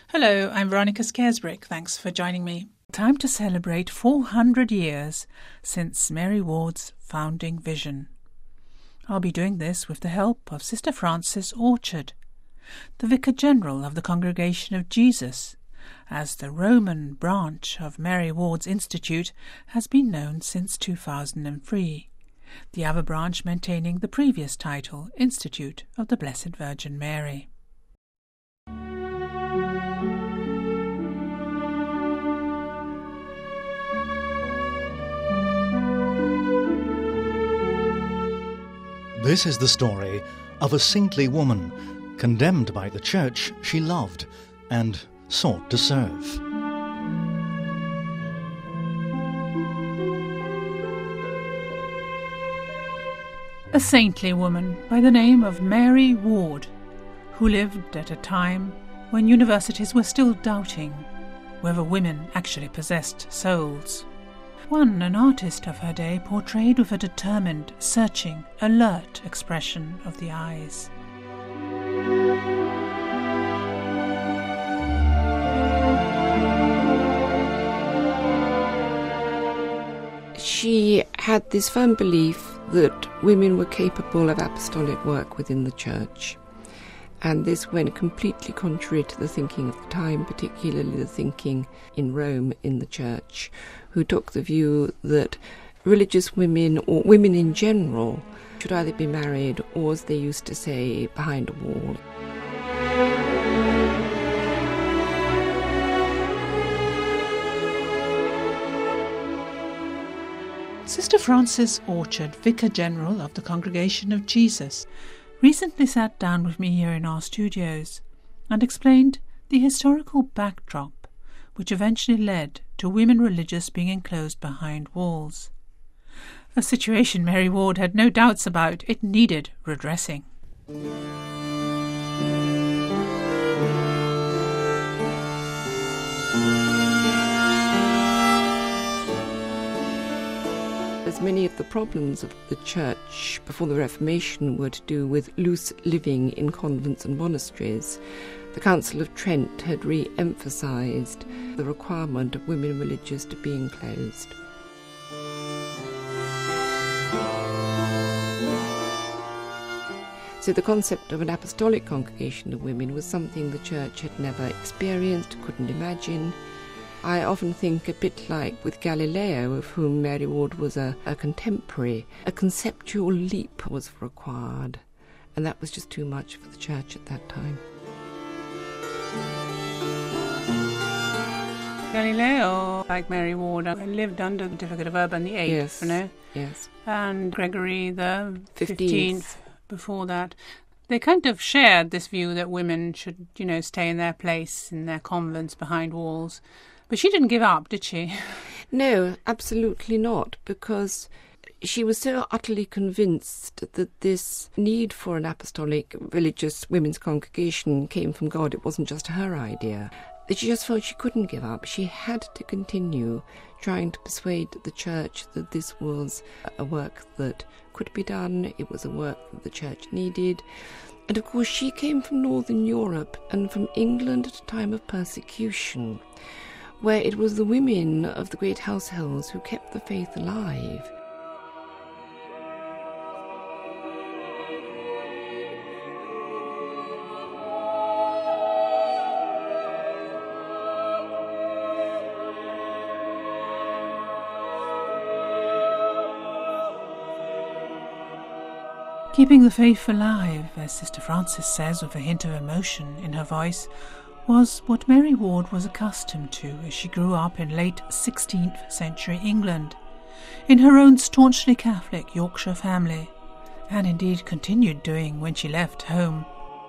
Hello, I'm Veronica Scaresbrick. Thanks for joining me. Time to celebrate 400 years since Mary Ward's founding vision. I'll be doing this with the help of Sister Frances Orchard, the Vicar General of the Congregation of Jesus, as the Roman branch of Mary Ward's Institute has been known since 2003, the other branch maintaining the previous title, Institute of the Blessed Virgin Mary. This is the story of a saintly woman, condemned by the church she loved and sought to serve. A saintly woman by the name of Mary Ward, who lived at a time when universities were still doubting whether women actually possessed souls. One, an artist of her day, portrayed with a determined, searching, alert expression of the eyes. She had this firm belief that women were capable of apostolic work within the church. And this went completely contrary to the thinking of the time, particularly the thinking in Rome in the church, who took the view that religious women, or women in general, should either be married or, as they used to say, behind a wall. Sister Frances Orchard, Vicar General of the Congregation of Jesus, recently sat down with me here in our studios and explained the historical backdrop which eventually led to women religious being enclosed behind walls. A situation Mary Ward had no doubts about. It needed redressing. As many of the problems of the church before the Reformation were to do with loose living in convents and monasteries, the Council of Trent had re-emphasised the requirement of women religious to be enclosed. So the concept of an apostolic congregation of women was something the church had never experienced, couldn't imagine. I often think a bit like with Galileo, of whom Mary Ward was a contemporary. A conceptual leap was required, and that was just too much for the church at that time. Galileo, like Mary Ward, lived under the Certificate of Urban VIII, yes, you know? Yes. And Gregory the 15th before that. They kind of shared this view that women should, stay in their place, in their convents, behind walls. But she didn't give up, did she? No, absolutely not, because she was so utterly convinced that this need for an apostolic religious women's congregation came from God. It wasn't just her idea. That she just felt she couldn't give up. She had to continue trying to persuade the church that this was a work that could be done. It was a work that the church needed. And of course she came from Northern Europe and from England at a time of persecution, where it was the women of the great households who kept the faith alive. Keeping the faith alive, as Sister Frances says with a hint of emotion in her voice, was what Mary Ward was accustomed to as she grew up in late 16th century England, in her own staunchly Catholic Yorkshire family, and indeed continued doing when she left home.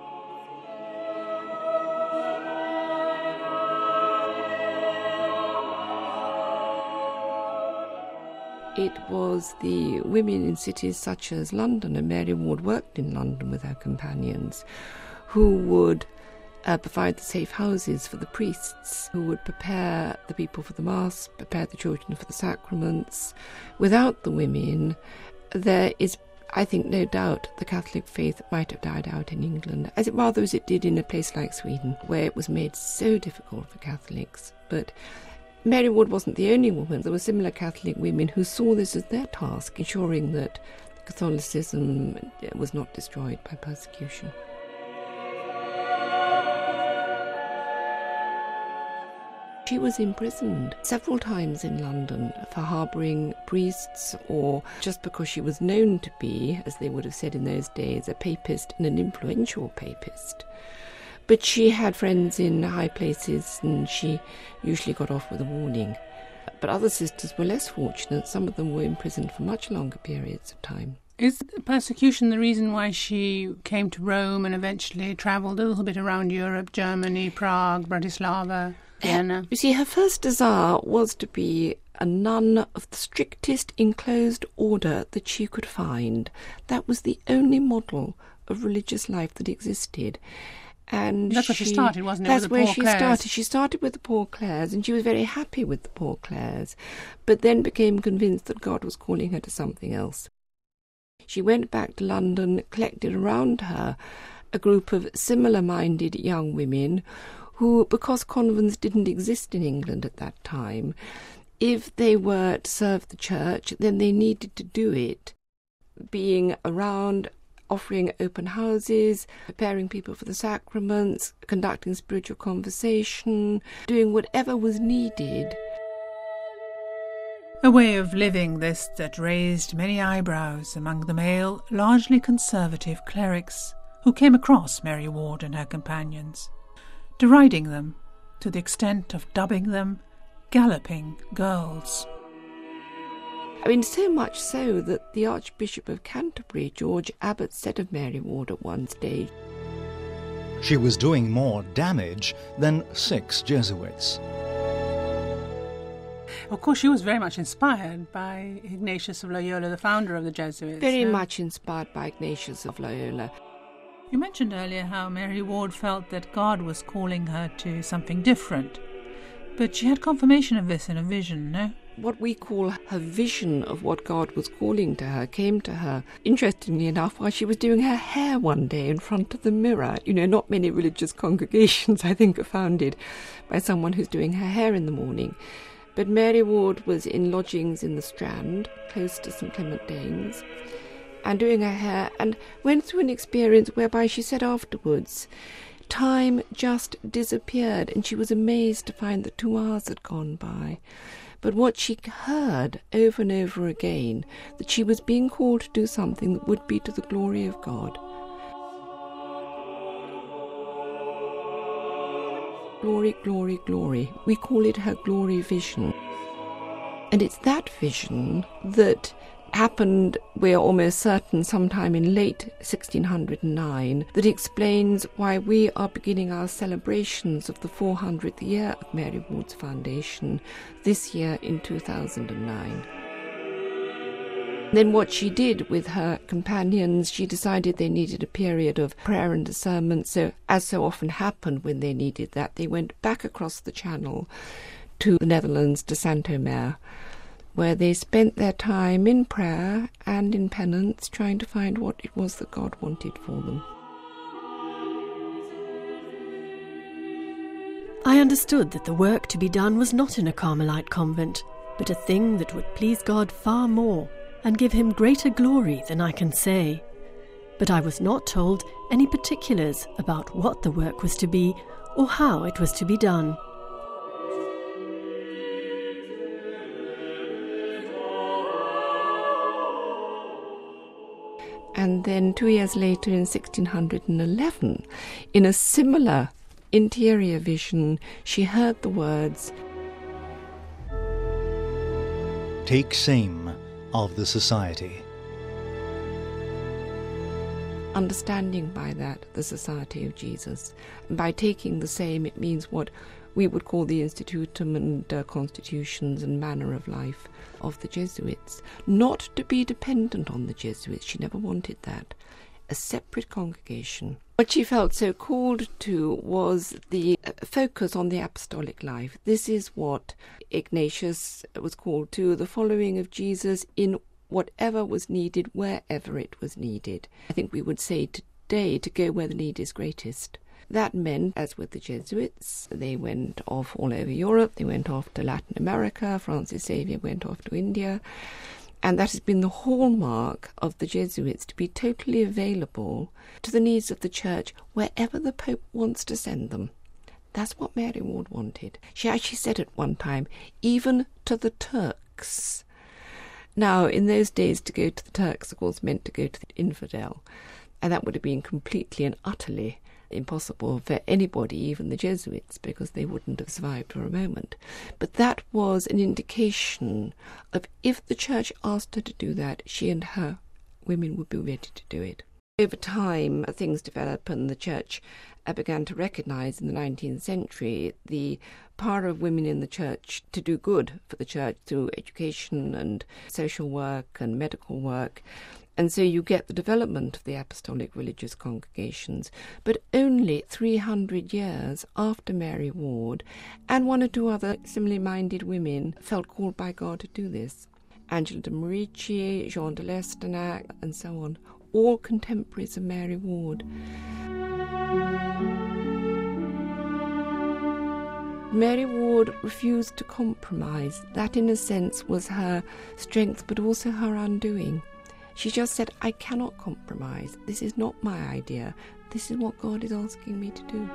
It was the women in cities such as London, and Mary Ward worked in London with her companions, who would provide the safe houses for the priests, who would prepare the people for the Mass, prepare the children for the sacraments. Without the women, there is I think no doubt the Catholic faith might have died out in England, as it did in a place like Sweden, where it was made so difficult for Catholics. But Mary Ward wasn't the only woman. There were similar Catholic women who saw this as their task, ensuring that Catholicism was not destroyed by persecution. She was imprisoned several times in London for harbouring priests, or just because she was known to be, as they would have said in those days, a papist and an influential papist. But she had friends in high places and she usually got off with a warning. But other sisters were less fortunate. Some of them were imprisoned for much longer periods of time. Is persecution the reason why she came to Rome and eventually travelled a little bit around Europe, Germany, Prague, Bratislava, Vienna? You see, her first desire was to be a nun of the strictest enclosed order that she could find. That was the only model of religious life that existed. And that's where she started, wasn't it? That's where she started. She started with the Poor Clares, and she was very happy with the Poor Clares, but then became convinced that God was calling her to something else. She went back to London, collected around her a group of similar-minded young women who, because convents didn't exist in England at that time, if they were to serve the church, then they needed to do it, being around, offering open houses, preparing people for the sacraments, conducting spiritual conversation, doing whatever was needed. A way of living this that raised many eyebrows among the male, largely conservative clerics who came across Mary Ward and her companions, deriding them to the extent of dubbing them galloping girls. I mean, so much so that the Archbishop of Canterbury, George Abbot, said of Mary Ward at one stage, she was doing more damage than 6 Jesuits. Of course, she was very much inspired by Ignatius of Loyola, the founder of the Jesuits. Very much inspired by Ignatius of Loyola. You mentioned earlier how Mary Ward felt that God was calling her to something different. But she had confirmation of this in a vision, no? What we call her vision of what God was calling to her came to her, interestingly enough, while she was doing her hair one day in front of the mirror. You know, not many religious congregations, I think, are founded by someone who's doing her hair in the morning. But Mary Ward was in lodgings in the Strand, close to St Clement Danes, and doing her hair, and went through an experience whereby she said afterwards, time just disappeared, and she was amazed to find that 2 hours had gone by. But what she heard over and over again, that she was being called to do something that would be to the glory of God. Glory, glory, glory. We call it her glory vision. And it's that vision that happened, we're almost certain, sometime in late 1609, that explains why we are beginning our celebrations of the 400th year of Mary Ward's foundation this year in 2009. Then what she did with her companions, she decided they needed a period of prayer and discernment, so as so often happened when they needed that, they went back across the channel to the Netherlands, to Saint-Omer, where they spent their time in prayer and in penance, trying to find what it was that God wanted for them. I understood that the work to be done was not in a Carmelite convent, but a thing that would please God far more, and give him greater glory than I can say. But I was not told any particulars about what the work was to be, or how it was to be done. And then 2 years later, in 1611, in a similar interior vision, she heard the words, "Take same of the society." Understanding by that the Society of Jesus. And by taking the same, it means what we would call the institutum and constitutions and manner of life of the Jesuits. Not to be dependent on the Jesuits, she never wanted that. A separate congregation. What she felt so called to was the focus on the apostolic life. This is what Ignatius was called to, the following of Jesus in whatever was needed, wherever it was needed. I think we would say today to go where the need is greatest. That meant, as with the Jesuits, they went off all over Europe, they went off to Latin America, Francis Xavier went off to India, and that has been the hallmark of the Jesuits, to be totally available to the needs of the Church wherever the Pope wants to send them. That's what Mary Ward wanted. She actually said at one time, even to the Turks. Now, in those days, to go to the Turks, of course, meant to go to the infidel, and that would have been completely and utterly impossible for anybody, even the Jesuits, because they wouldn't have survived for a moment. But that was an indication of, if the Church asked her to do that, she and her women would be ready to do it. Over time, things developed, and the Church began to recognise in the 19th century the power of women in the Church to do good for the Church through education and social work and medical work. And so you get the development of the apostolic religious congregations, but only 300 years after Mary Ward and one or two other similarly minded women felt called by God to do this. Angela de Merici, Jean de Lestanac, and so on, all contemporaries of Mary Ward. Mary Ward refused to compromise. That, in a sense, was her strength, but also her undoing. She just said, I cannot compromise. This is not my idea. This is what God is asking me to do.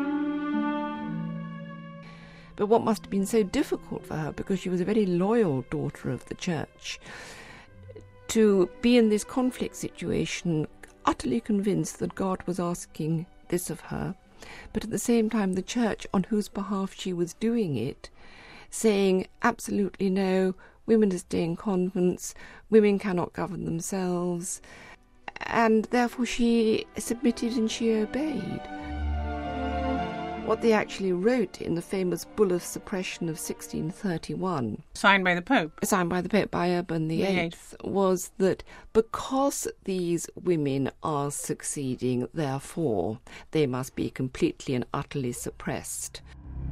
But what must have been so difficult for her, because she was a very loyal daughter of the Church, to be in this conflict situation, utterly convinced that God was asking this of her, but at the same time the Church, on whose behalf she was doing it, saying absolutely no, women are staying in convents, women cannot govern themselves, and therefore she submitted and she obeyed. What they actually wrote in the famous Bull of Suppression of 1631, Signed by the Pope, by Urban VIII, was that because these women are succeeding, therefore they must be completely and utterly suppressed.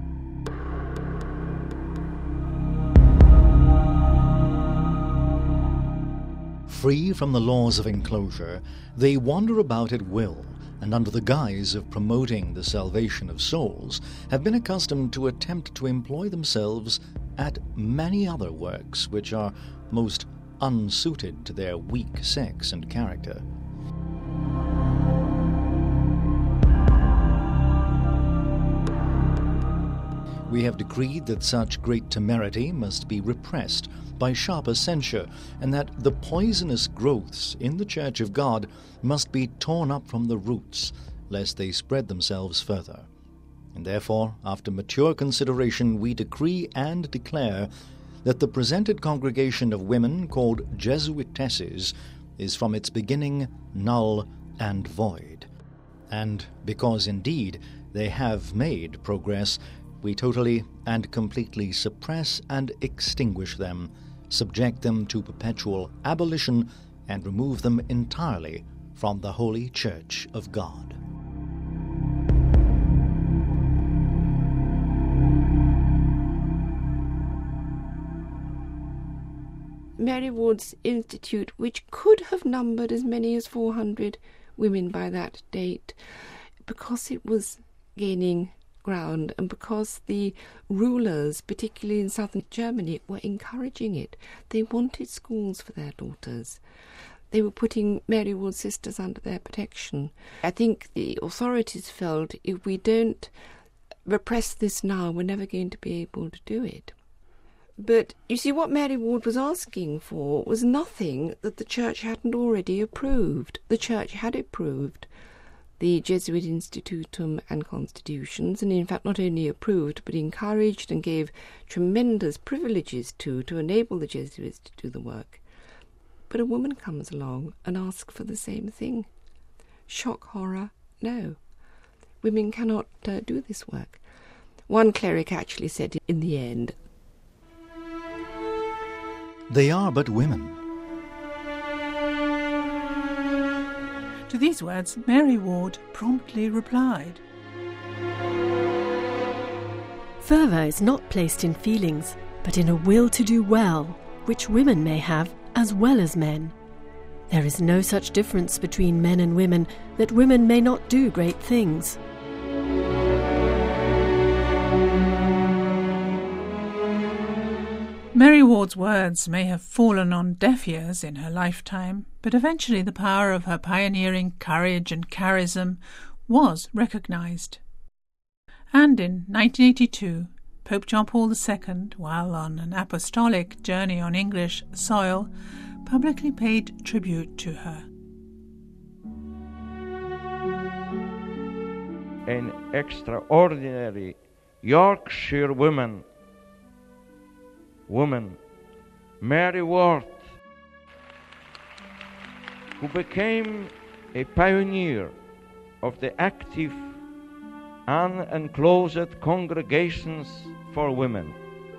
Free from the laws of enclosure, they wander about at will, and under the guise of promoting the salvation of souls, have been accustomed to attempt to employ themselves at many other works which are most unsuited to their weak sex and character. We have decreed that such great temerity must be repressed by sharper censure, and that the poisonous growths in the Church of God must be torn up from the roots, lest they spread themselves further. And therefore, after mature consideration, we decree and declare that the presented congregation of women, called Jesuitesses, is from its beginning null and void. And because indeed they have made progress, we totally and completely suppress and extinguish them, subject them to perpetual abolition, and remove them entirely from the Holy Church of God. Mary Ward's Institute, which could have numbered as many as 400 women by that date, because it was gaining ground and because the rulers, particularly in southern Germany, were encouraging it. They wanted schools for their daughters. They were putting Mary Ward's sisters under their protection. I think the authorities felt, if we don't repress this now, we're never going to be able to do it. But you see, what Mary Ward was asking for was nothing that the Church hadn't already approved. The Church had approved the Jesuit Institutum and Constitutions, and in fact not only approved, but encouraged and gave tremendous privileges to enable the Jesuits to do the work. But a woman comes along and asks for the same thing. Shock, horror, no. Women cannot do this work. One cleric actually said in the end, They are but women. To these words, Mary Ward promptly replied, Fervour is not placed in feelings, but in a will to do well, which women may have as well as men. There is no such difference between men and women that women may not do great things. Mary Ward's words may have fallen on deaf ears in her lifetime, but eventually the power of her pioneering courage and charism was recognised. And in 1982, Pope John Paul II, while on an apostolic journey on English soil, publicly paid tribute to her. An extraordinary Yorkshire woman, Mary Ward, who became a pioneer of the active unenclosed congregations for women.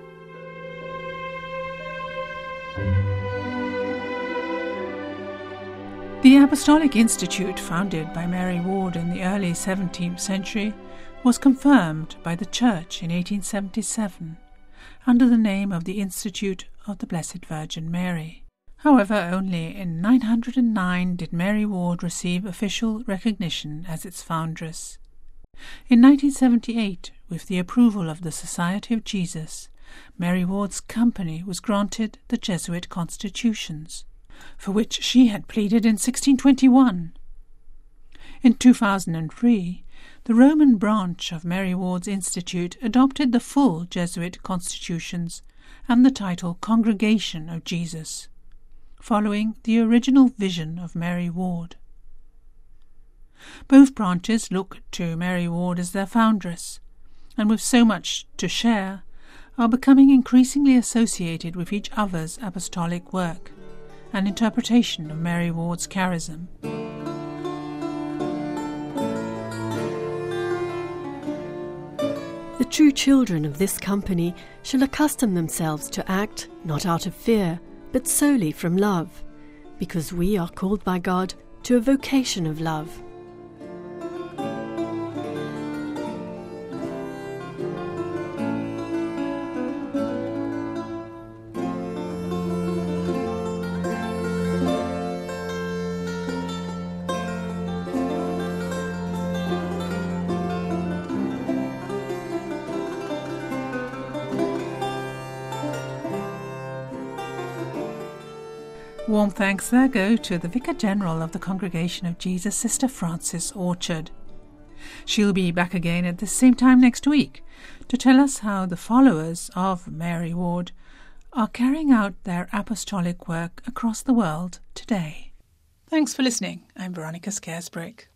The Apostolic Institute, founded by Mary Ward in the early 17th century, was confirmed by the Church in 1877 under the name of the Institute of the Blessed Virgin Mary. However, only in 909 did Mary Ward receive official recognition as its foundress. In 1978, with the approval of the Society of Jesus, Mary Ward's company was granted the Jesuit constitutions, for which she had pleaded in 1621. In 2003, the Roman branch of Mary Ward's Institute adopted the full Jesuit constitutions and the title Congregation of Jesus, following the original vision of Mary Ward. Both branches look to Mary Ward as their foundress, and with so much to share, are becoming increasingly associated with each other's apostolic work and interpretation of Mary Ward's charism. The true children of this company shall accustom themselves to act not out of fear, but solely from love, because we are called by God to a vocation of love. Warm thanks there go to the Vicar General of the Congregation of Jesus, Sister Frances Orchard. She'll be back again at the same time next week to tell us how the followers of Mary Ward are carrying out their apostolic work across the world today. Thanks for listening. I'm Veronica Scaresbrick.